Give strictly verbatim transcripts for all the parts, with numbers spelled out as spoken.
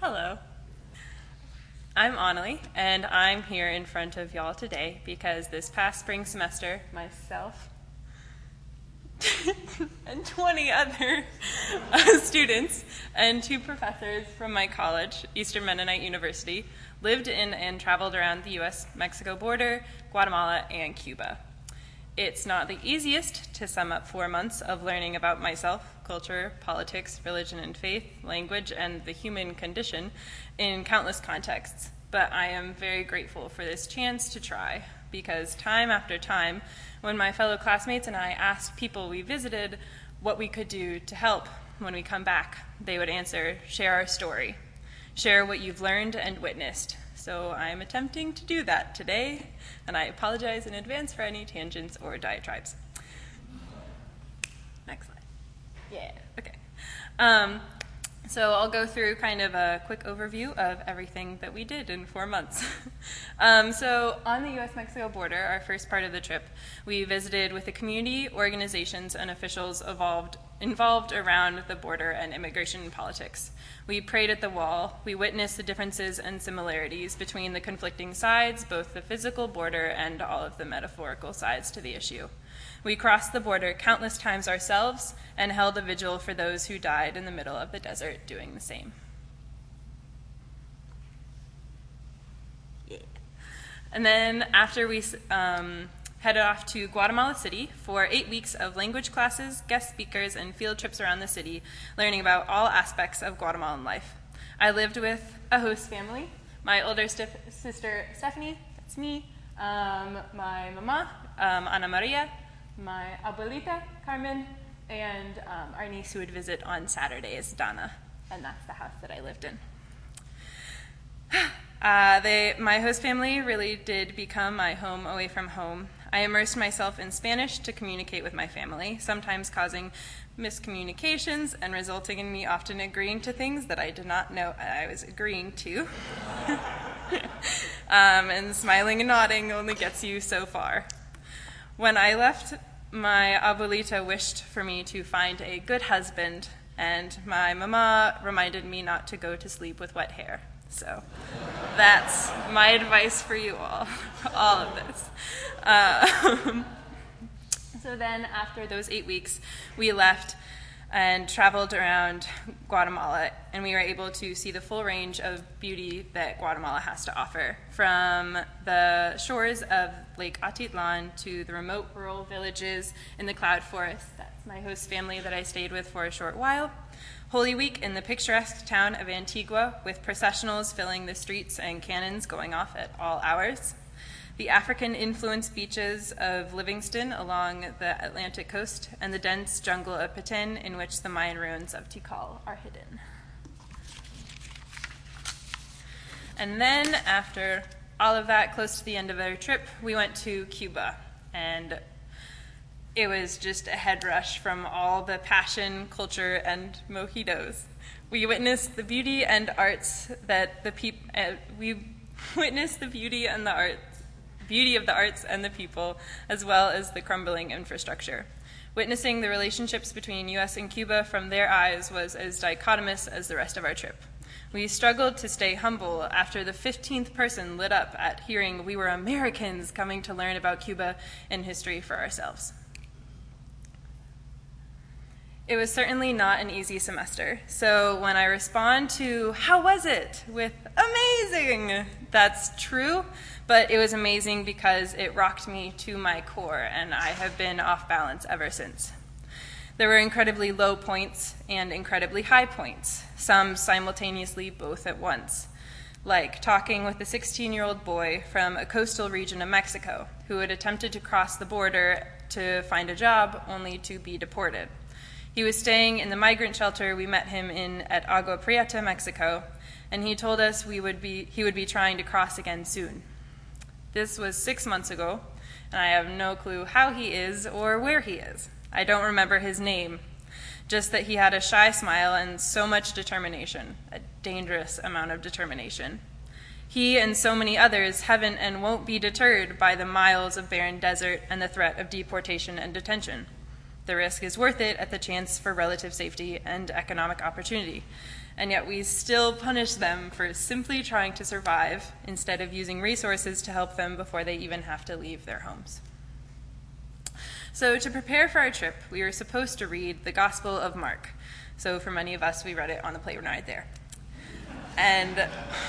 Hello. I'm Annalie, and I'm here in front of y'all today because this past spring semester, myself and twenty other uh, students and two professors from my college, Eastern Mennonite University, lived in and traveled around the U S Mexico border, Guatemala, and Cuba. It's not the easiest to sum up four months of learning about myself, culture, politics, religion and faith, language, and the human condition in countless contexts, but I am very grateful for this chance to try, because time after time, when my fellow classmates and I asked people we visited what we could do to help when we come back, they would answer, share our story, share what you've learned and witnessed. So I'm attempting to do that today, and I apologize in advance for any tangents or diatribes. Next slide. Yeah, okay. Um, so I'll go through kind of a quick overview of everything that we did in four months. um, so on the U S Mexico border, our first part of the trip, we visited with the community, organizations, and officials involved, involved around the border and immigration politics. We prayed at the wall. We witnessed the differences and similarities between the conflicting sides, both the physical border and all of the metaphorical sides to the issue. We crossed the border countless times ourselves and held a vigil for those who died in the middle of the desert doing the same. Yeah. And then after we um, headed off to Guatemala City for eight weeks of language classes, guest speakers, and field trips around the city, learning about all aspects of Guatemalan life. I lived with a host family, my older sister Stephanie, that's me, um, my mama, um, Ana Maria, my abuelita, Carmen, and um, our niece who would visit on Saturdays, Donna, and that's the house that I lived in. Uh, they, my host family really did become my home away from home. I immersed myself in Spanish to communicate with my family, sometimes causing miscommunications and resulting in me often agreeing to things that I did not know I was agreeing to. um, and smiling and nodding only gets you so far. When I left, my abuelita wished for me to find a good husband, and my mama reminded me not to go to sleep with wet hair. So that's my advice for you all, for all of this. Uh, so then after those eight weeks, we left and traveled around Guatemala, and we were able to see the full range of beauty that Guatemala has to offer, from the shores of Lake Atitlan to the remote rural villages in the cloud forest. That's my host family that I stayed with for a short while. Holy Week in the picturesque town of Antigua, with processionals filling the streets and cannons going off at all hours. The African-influenced beaches of Livingston along the Atlantic coast, and the dense jungle of Petén, in which the Mayan ruins of Tikal are hidden. And then, after all of that, close to the end of our trip, we went to Cuba, and it was just a head rush from all the passion, culture, and mojitos. We witnessed the beauty and arts that the peop- uh, we witnessed the beauty and the arts, beauty of the arts and the people, as well as the crumbling infrastructure. Witnessing the relationships between U S and Cuba from their eyes was as dichotomous as the rest of our trip. We struggled to stay humble after the fifteenth person lit up at hearing we were Americans coming to learn about Cuba and history for ourselves. It was certainly not an easy semester, so when I respond to, how was it, with amazing, that's true, but it was amazing because it rocked me to my core, and I have been off balance ever since. There were incredibly low points and incredibly high points, some simultaneously both at once, like talking with a sixteen-year-old boy from a coastal region of Mexico who had attempted to cross the border to find a job only to be deported. He was staying in the migrant shelter we met him in at Agua Prieta, Mexico, and he told us we would be, he would be trying to cross again soon. This was six months ago, and I have no clue how he is or where he is. I don't remember his name, just that he had a shy smile and so much determination, a dangerous amount of determination. He and so many others haven't and won't be deterred by the miles of barren desert and the threat of deportation and detention. The risk is worth it at the chance for relative safety and economic opportunity. And yet we still punish them for simply trying to survive instead of using resources to help them before they even have to leave their homes. So to prepare for our trip, we were supposed to read the Gospel of Mark. So for many of us, we read it on the plane ride there. And,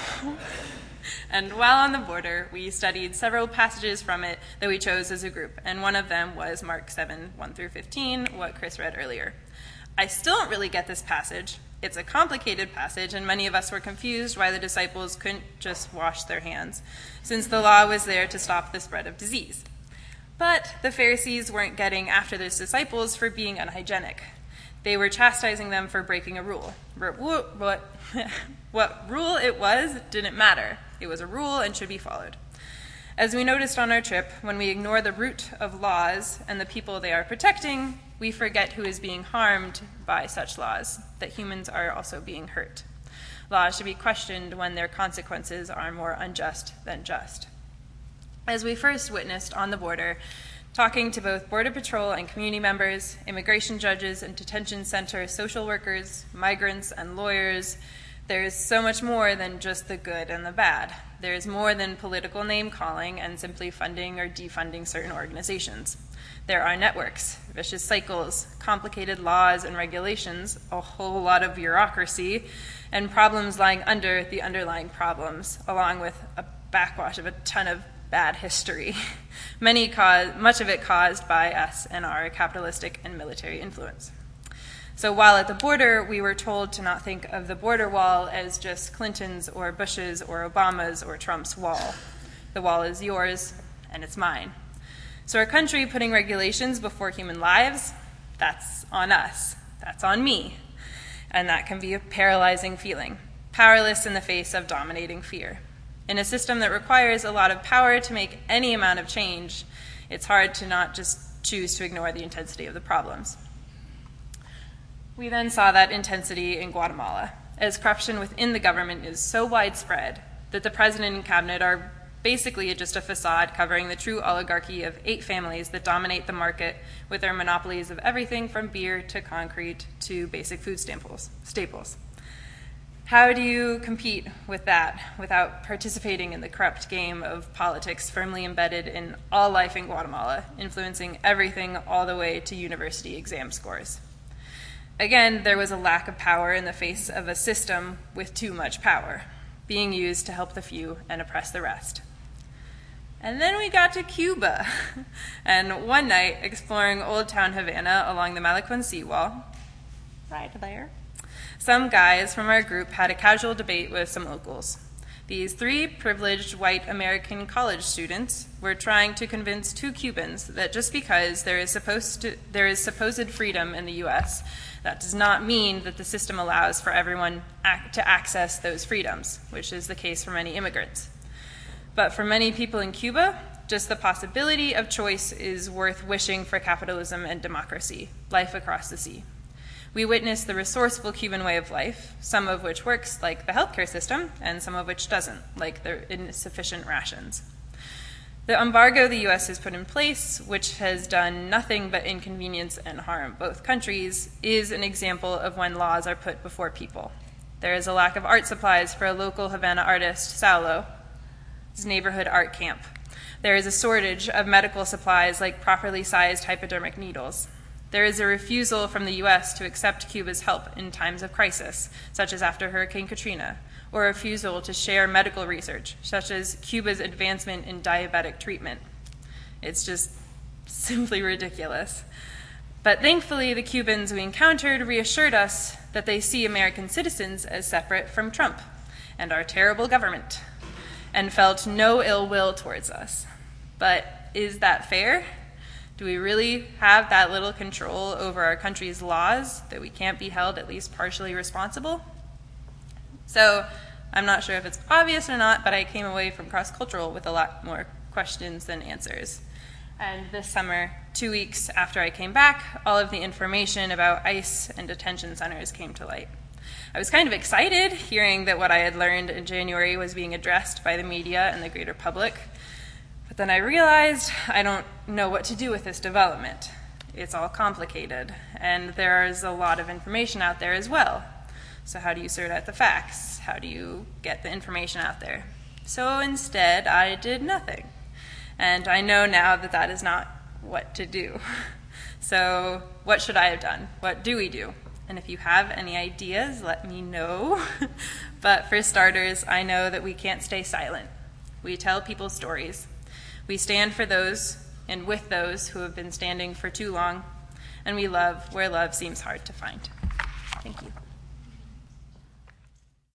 and while on the border, we studied several passages from it that we chose as a group. And one of them was Mark seven, one through fifteen, what Chris read earlier. I still don't really get this passage. It's a complicated passage, and many of us were confused why the disciples couldn't just wash their hands, since the law was there to stop the spread of disease. But the Pharisees weren't getting after those disciples for being unhygienic. They were chastising them for breaking a rule. What, what rule it was didn't matter. It was a rule and should be followed. As we noticed on our trip, when we ignore the root of laws and the people they are protecting, we forget who is being harmed by such laws, that humans are also being hurt. Laws should be questioned when their consequences are more unjust than just. As we first witnessed on the border, talking to both Border Patrol and community members, immigration judges and detention center social workers, migrants and lawyers, there is so much more than just the good and the bad. There is more than political name-calling and simply funding or defunding certain organizations. There are networks, vicious cycles, complicated laws and regulations, a whole lot of bureaucracy, and problems lying under the underlying problems, along with a backwash of a ton of bad history, Many cause, much of it caused by us and our capitalistic and military influence. So while at the border, we were told to not think of the border wall as just Clinton's or Bush's or Obama's or Trump's wall. The wall is yours and it's mine. So our country putting regulations before human lives, that's on us. That's on me. And that can be a paralyzing feeling, powerless in the face of dominating fear. In a system that requires a lot of power to make any amount of change, it's hard to not just choose to ignore the intensity of the problems. We then saw that intensity in Guatemala, as corruption within the government is so widespread that the president and cabinet are basically just a facade covering the true oligarchy of eight families that dominate the market with their monopolies of everything from beer to concrete to basic food staples. staples. How do you compete with that without participating in the corrupt game of politics firmly embedded in all life in Guatemala, influencing everything all the way to university exam scores? Again, there was a lack of power in the face of a system with too much power, being used to help the few and oppress the rest. And then we got to Cuba, and one night, exploring Old Town Havana along the Malicuan seawall, right there, some guys from our group had a casual debate with some locals. These three privileged white American college students were trying to convince two Cubans that just because there is supposed to, there is supposed freedom in the U S, that does not mean that the system allows for everyone ac- to access those freedoms, which is the case for many immigrants. But for many people in Cuba, just the possibility of choice is worth wishing for capitalism and democracy, life across the sea. We witnessed the resourceful Cuban way of life, some of which works, like the healthcare system, and some of which doesn't, like the insufficient rations. The embargo the U S has put in place, which has done nothing but inconvenience and harm both countries, is an example of when laws are put before people. There is a lack of art supplies for a local Havana artist, Saulo, his neighborhood art camp. There is a shortage of medical supplies like properly sized hypodermic needles. There is a refusal from the U S to accept Cuba's help in times of crisis, such as after Hurricane Katrina, or a refusal to share medical research, such as Cuba's advancement in diabetic treatment. It's just simply ridiculous. But thankfully, the Cubans we encountered reassured us that they see American citizens as separate from Trump and our terrible government, and felt no ill will towards us. But is that fair? Do we really have that little control over our country's laws that we can't be held at least partially responsible? So I'm not sure if it's obvious or not, but I came away from cross-cultural with a lot more questions than answers. And this summer, two weeks after I came back, all of the information about ICE and detention centers came to light. I was kind of excited hearing that what I had learned in January was being addressed by the media and the greater public. But then I realized I don't know what to do with this development. it's all complicated, and there's a lot of information out there as well. So how do you sort out the facts? How do you get the information out there? So instead, I did nothing. And I know now that that is not what to do. So what should I have done? What do we do? And if you have any ideas, let me know. But for starters, I know that we can't stay silent. We tell people stories. We stand for those and with those who have been standing for too long, and we love where love seems hard to find. Thank you.